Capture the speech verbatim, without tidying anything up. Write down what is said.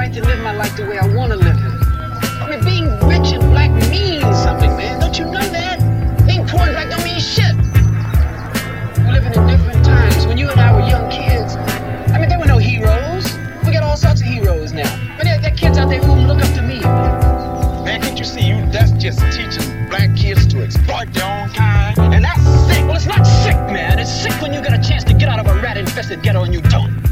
right to live my life the way I want to live it. I mean, being rich and black means something, man. Don't you know that? Being poor and black don't mean shit. We're living in different times. When you and I were young kids, I mean, there were no heroes. We got all sorts of heroes now. But there, there are kids out there who look up to me. Man, can't you see you? That's just teaching black kids to exploit their own kind. And that's sick. Well, it's not sick, man. It's sick when you get a chance to get out of a rat-infested ghetto and you don't.